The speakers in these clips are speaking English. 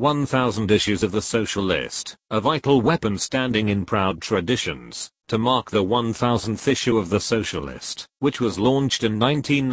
1000 issues of the Socialist, a vital weapon standing in proud traditions, to mark the 1000th issue of the Socialist, which was launched in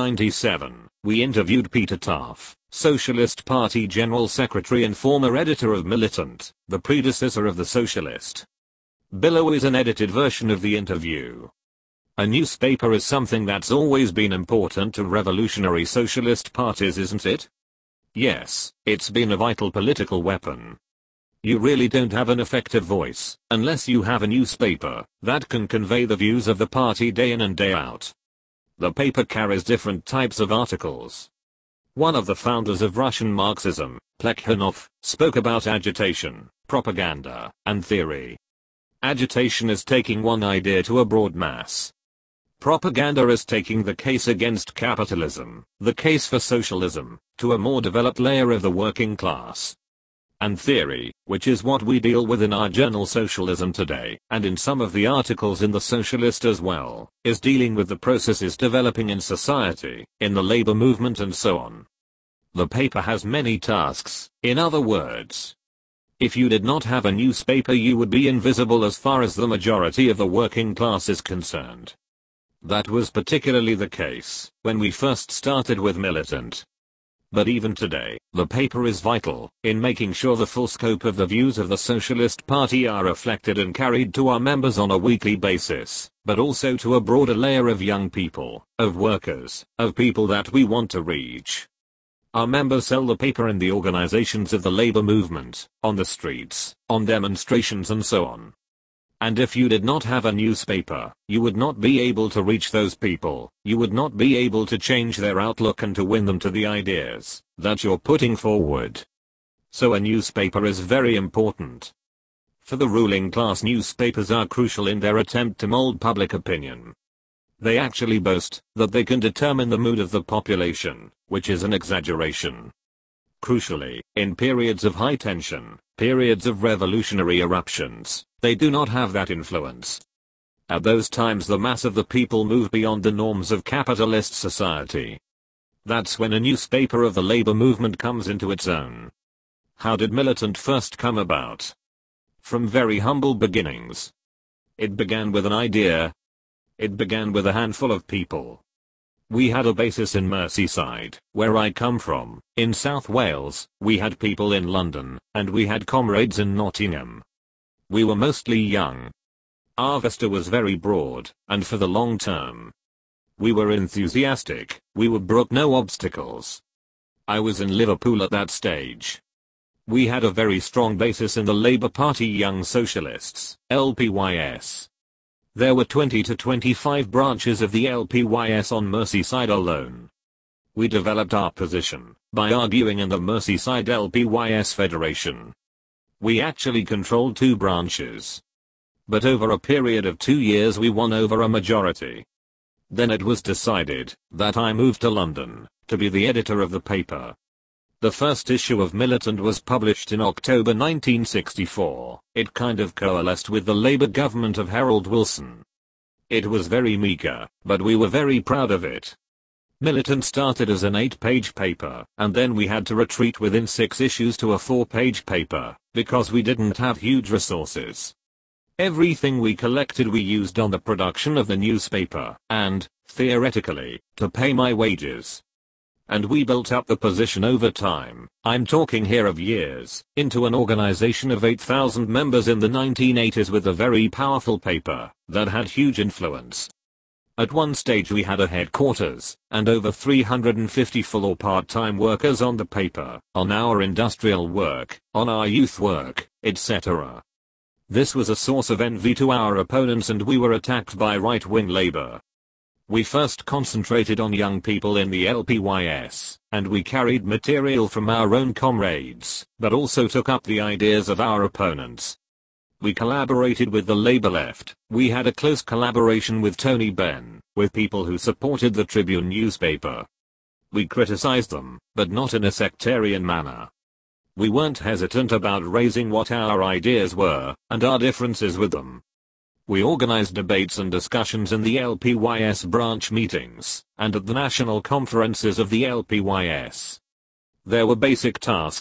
1997, we interviewed Peter Taaffe, Socialist Party General Secretary and former editor of Militant, the predecessor of the Socialist. Below is an edited version of the interview. A newspaper is something that's always been important to revolutionary socialist parties, isn't it? Yes, it's been a vital political weapon. You really don't have an effective voice unless you have a newspaper that can convey the views of the party day in and day out. The paper carries different types of articles. One of the founders of Russian Marxism, Plekhanov, spoke about agitation, propaganda, and theory. Agitation is taking one idea to a broad mass. Propaganda is taking the case against capitalism, the case for socialism, to a more developed layer of the working class. And theory, which is what we deal with in our journal Socialism Today, and in some of the articles in The Socialist as well, is dealing with the processes developing in society, in the labor movement and so on. The paper has many tasks, in other words. If you did not have a newspaper, you would be invisible as far as the majority of the working class is concerned. That was particularly the case when we first started with Militant. But even today, the paper is vital in making sure the full scope of the views of the Socialist Party are reflected and carried to our members on a weekly basis, but also to a broader layer of young people, of workers, of people that we want to reach. Our members sell the paper in the organizations of the labor movement, on the streets, on demonstrations and so on. And if you did not have a newspaper, you would not be able to reach those people, you would not be able to change their outlook and to win them to the ideas that you're putting forward. So a newspaper is very important. For the ruling class, newspapers are crucial in their attempt to mold public opinion. They actually boast that they can determine the mood of the population, which is an exaggeration. Crucially, in periods of high tension, periods of revolutionary eruptions, they do not have that influence. At those times the mass of the people move beyond the norms of capitalist society. That's when a newspaper of the labor movement comes into its own. How did Militant first come about? From very humble beginnings. It began with an idea. It began with a handful of people. We had a basis in Merseyside, where I come from, in South Wales, we had people in London, and we had comrades in Nottingham. We were mostly young. Our vista was very broad, and for the long term. We were enthusiastic, we would brook no obstacles. I was in Liverpool at that stage. We had a very strong basis in the Labour Party Young Socialists, LPYS. There were 20 to 25 branches of the LPYS on Merseyside alone. We developed our position by arguing in the Merseyside LPYS Federation. We actually controlled 2 branches. But over a period of 2 years we won over a majority. Then it was decided that I moved to London to be the editor of the paper. The first issue of Militant was published in October 1964. It kind of coalesced with the Labour government of Harold Wilson. It was very meager, but we were very proud of it. Militant started as an 8-page paper, and then we had to retreat within 6 issues to a 4-page paper, because we didn't have huge resources. Everything we collected we used on the production of the newspaper, and, theoretically, to pay my wages. And we built up the position over time, I'm talking here of years, into an organization of 8,000 members in the 1980s with a very powerful paper that had huge influence. At one stage we had a headquarters, and over 350 full or part-time workers on the paper, on our industrial work, on our youth work, etc. This was a source of envy to our opponents, and we were attacked by right-wing labor. We first concentrated on young people in the LPYS, and we carried material from our own comrades, but also took up the ideas of our opponents. We collaborated with the Labour left, we had a close collaboration with Tony Benn, with people who supported the Tribune newspaper. We criticized them, but not in a sectarian manner. We weren't hesitant about raising what our ideas were, and our differences with them. We organized debates and discussions in the LPYS branch meetings, and at the national conferences of the LPYS. There were basic tasks,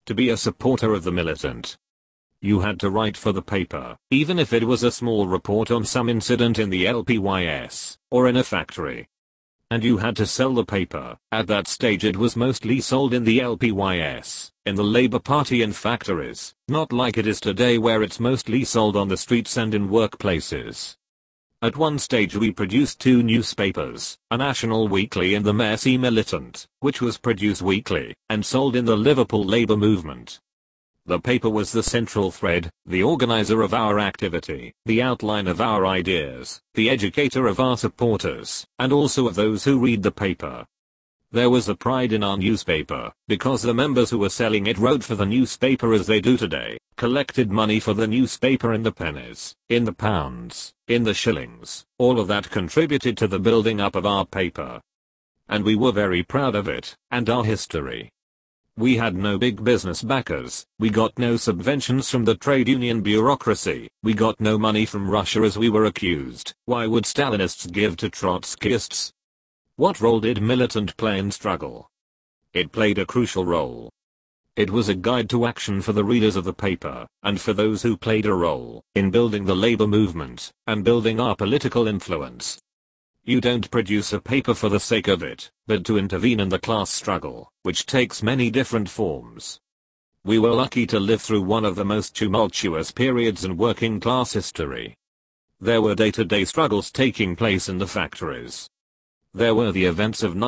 to be a supporter of the militant. You had to write for the paper, even if it was a small report on some incident in the LPYS, or in a factory. And you had to sell the paper. At that stage it was mostly sold in the LPYS, in the Labour Party and factories, not like it is today where it's mostly sold on the streets and in workplaces. At one stage we produced 2 newspapers, a national weekly and the Mersey Militant, which was produced weekly, and sold in the Liverpool Labour movement. The paper was the central thread, the organizer of our activity, the outline of our ideas, the educator of our supporters, and also of those who read the paper. There was a pride in our newspaper, because the members who were selling it wrote for the newspaper as they do today, collected money for the newspaper in the pennies, in the pounds, in the shillings, all of that contributed to the building up of our paper. And we were very proud of it, and our history. We had no big business backers, we got no subventions from the trade union bureaucracy, we got no money from Russia as we were accused. Why would Stalinists give to Trotskyists? What role did militant play in struggle? It played a crucial role. It was a guide to action for the readers of the paper, and for those who played a role in building the labor movement, and building our political influence. You don't produce a paper for the sake of it, but to intervene in the class struggle, which takes many different forms. We were lucky to live through one of the most tumultuous periods in working class history. There were day-to-day struggles taking place in the factories. There were the events of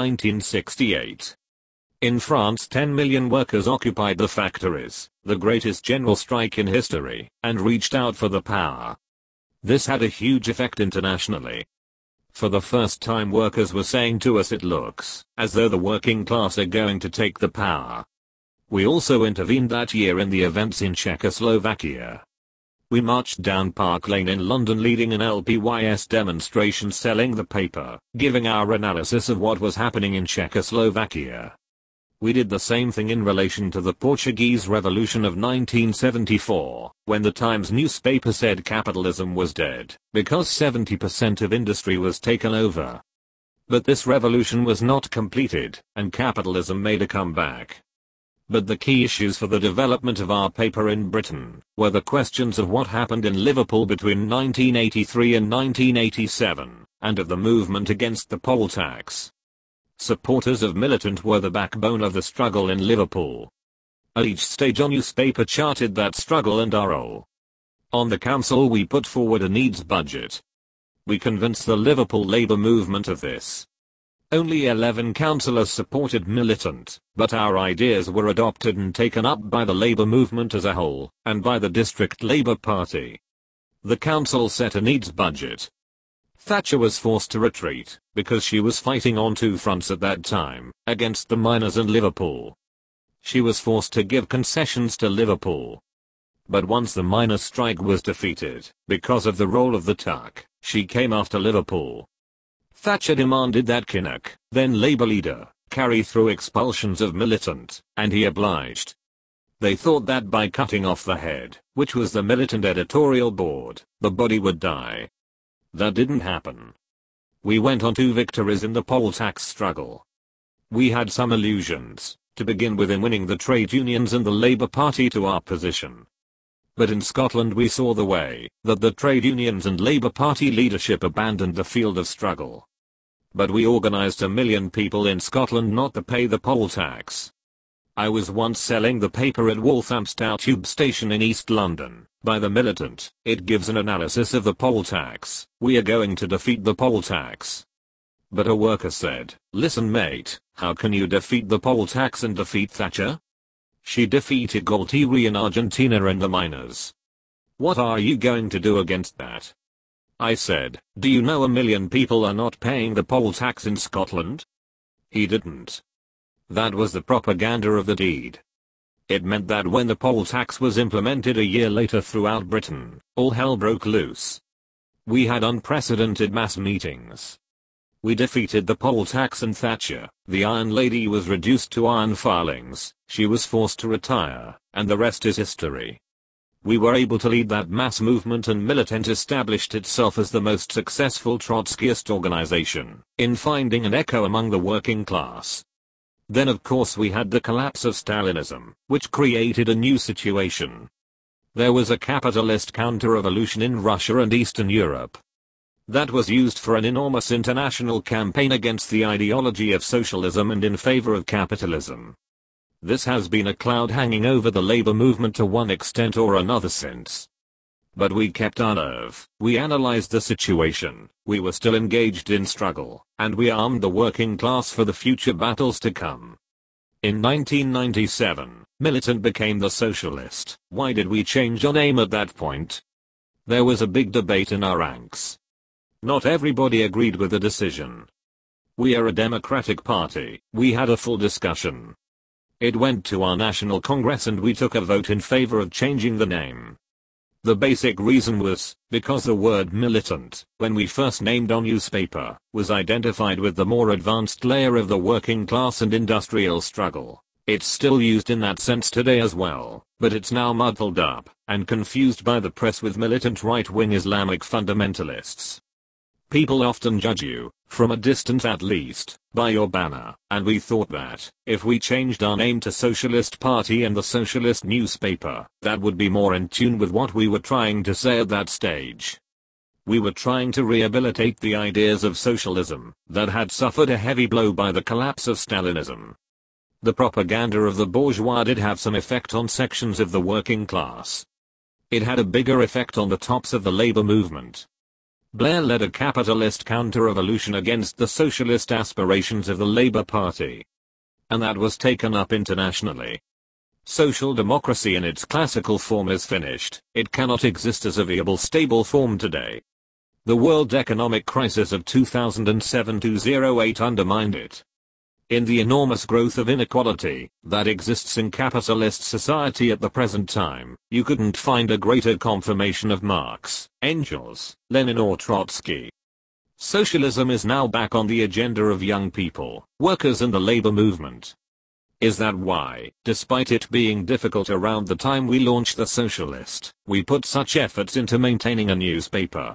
1968. In France 10 million workers occupied the factories, the greatest general strike in history, and reached out for the power. This had a huge effect internationally. For the first time workers were saying to us it looks as though the working class are going to take the power. We also intervened that year in the events in Czechoslovakia. We marched down Park Lane in London leading an LPYS demonstration selling the paper, giving our analysis of what was happening in Czechoslovakia. We did the same thing in relation to the Portuguese Revolution of 1974, when the Times newspaper said capitalism was dead, because 70% of industry was taken over. But this revolution was not completed, and capitalism made a comeback. But the key issues for the development of our paper in Britain were the questions of what happened in Liverpool between 1983 and 1987, and of the movement against the poll tax. Supporters of militant were the backbone of the struggle in Liverpool. At each stage our newspaper charted that struggle and our role. On the council we put forward a needs budget. We convinced the Liverpool Labour movement of this. Only 11 councillors supported militant, but our ideas were adopted and taken up by the Labour movement as a whole, and by the District Labour Party. The council set a needs budget. Thatcher was forced to retreat, because she was fighting on 2 fronts at that time, against the miners and Liverpool. She was forced to give concessions to Liverpool. But once the miners' strike was defeated, because of the role of the TUC, she came after Liverpool. Thatcher demanded that Kinnock, then Labour leader, carry through expulsions of militant, and he obliged. They thought that by cutting off the head, which was the militant editorial board, the body would die. That didn't happen. We went on to victories in the poll tax struggle. We had some illusions, to begin with, in winning the trade unions and the Labour Party to our position. But in Scotland we saw the way that the trade unions and Labour Party leadership abandoned the field of struggle. But we organised 1 million people in Scotland not to pay the poll tax. I was once selling the paper at Walthamstow Tube Station in East London. By the militant, it gives an analysis of the poll tax. We are going to defeat the poll tax. But a worker said, listen mate, how can you defeat the poll tax and defeat Thatcher? She defeated Galtieri in Argentina and the miners. What are you going to do against that? I said, do you know 1 million people are not paying the poll tax in Scotland? He didn't. That was the propaganda of the deed. It meant that when the poll tax was implemented a year later throughout Britain, all hell broke loose. We had unprecedented mass meetings. We defeated the poll tax and Thatcher, the Iron Lady, was reduced to iron filings, she was forced to retire, and the rest is history. We were able to lead that mass movement, and Militant established itself as the most successful Trotskyist organization in finding an echo among the working class. Then of course we had the collapse of Stalinism, which created a new situation. There was a capitalist counter-revolution in Russia and Eastern Europe. That was used for an enormous international campaign against the ideology of socialism and in favor of capitalism. This has been a cloud hanging over the labor movement to one extent or another since. But we kept our nerve, we analyzed the situation, we were still engaged in struggle, and we armed the working class for the future battles to come. In 1997, Militant became the Socialist. Why did we change our name at that point? There was a big debate in our ranks. Not everybody agreed with the decision. We are a democratic party, we had a full discussion. It went to our National Congress and we took a vote in favor of changing the name. The basic reason was, because the word militant, when we first named our newspaper, was identified with the more advanced layer of the working class and industrial struggle. It's still used in that sense today as well, but it's now muddled up, and confused by the press with militant right-wing Islamic fundamentalists. People often judge you, from a distance at least, by your banner, and we thought that, if we changed our name to Socialist Party and the Socialist newspaper, that would be more in tune with what we were trying to say at that stage. We were trying to rehabilitate the ideas of socialism, that had suffered a heavy blow by the collapse of Stalinism. The propaganda of the bourgeois did have some effect on sections of the working class. It had a bigger effect on the tops of the labor movement. Blair led a capitalist counter-revolution against the socialist aspirations of the Labour Party. And that was taken up internationally. Social democracy in its classical form is finished, it cannot exist as a viable stable form today. The world economic crisis of 2007-2008 undermined it. In the enormous growth of inequality that exists in capitalist society at the present time, you couldn't find a greater confirmation of Marx, Engels, Lenin or Trotsky. Socialism is now back on the agenda of young people, workers and the labor movement. Is that why, despite it being difficult around the time we launched The Socialist, we put such efforts into maintaining a newspaper?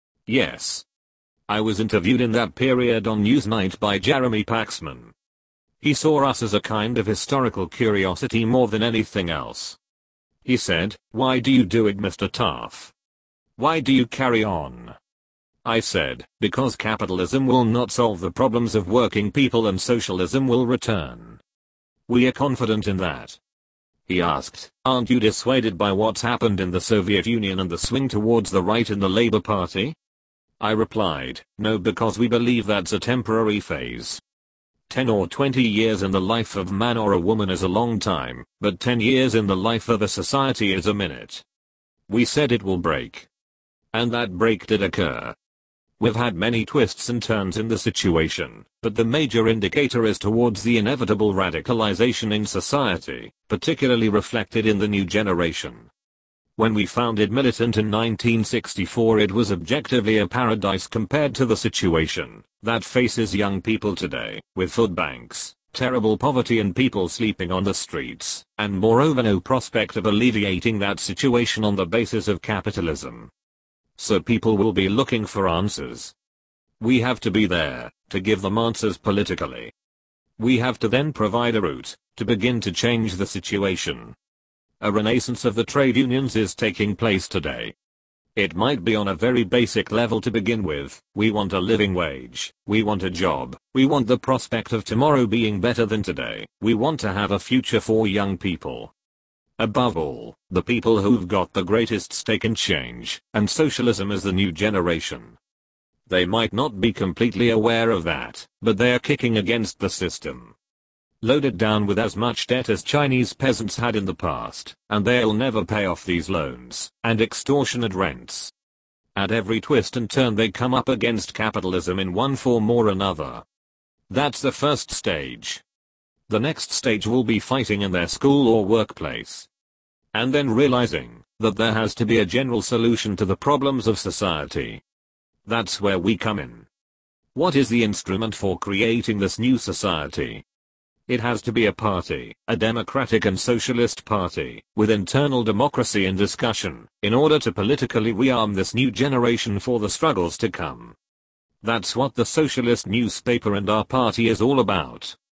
Yes. I was interviewed in that period on Newsnight by Jeremy Paxman. He saw us as a kind of historical curiosity more than anything else. He said, "Why do you do it, Mr. Taff? Why do you carry on?" I said, "Because capitalism will not solve the problems of working people and socialism will return. We are confident in that." He asked, "Aren't you dissuaded by what's happened in the Soviet Union and the swing towards the right in the Labour Party?" I replied, "No, because we believe that's a temporary phase. 10 or 20 years in the life of man or a woman is a long time, but 10 years in the life of a society is a minute. We said it will break. And that break did occur. We've had many twists and turns in the situation, but the major indicator is towards the inevitable radicalization in society, particularly reflected in the new generation. When we founded Militant in 1964, it was objectively a paradise compared to the situation that faces young people today, with food banks, terrible poverty and people sleeping on the streets, and moreover no prospect of alleviating that situation on the basis of capitalism. So people will be looking for answers. We have to be there, to give them answers politically. We have to then provide a route, to begin to change the situation. A renaissance of the trade unions is taking place today. It might be on a very basic level to begin with. We want a living wage, we want a job, we want the prospect of tomorrow being better than today, we want to have a future for young people. Above all, the people who've got the greatest stake in change, and socialism is the new generation. They might not be completely aware of that, but they are kicking against the system. Loaded down with as much debt as Chinese peasants had in the past, and they'll never pay off these loans, and extortionate rents. At every twist and turn they come up against capitalism in one form or another. That's the first stage. The next stage will be fighting in their school or workplace. And then realizing that there has to be a general solution to the problems of society. That's where we come in. What is the instrument for creating this new society? It has to be a party, a democratic and socialist party, with internal democracy and discussion, in order to politically rearm this new generation for the struggles to come. That's what the Socialist newspaper and our party is all about.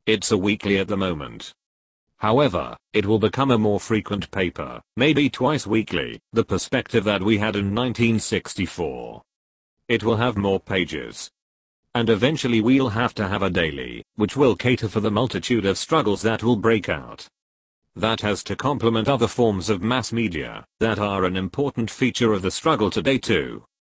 It's a weekly at the moment. However, it will become a more frequent paper, maybe twice weekly, the perspective that we had in 1964. It will have more pages. And eventually we'll have to have a daily, which will cater for the multitude of struggles that will break out. That has to complement other forms of mass media that are an important feature of the struggle today too.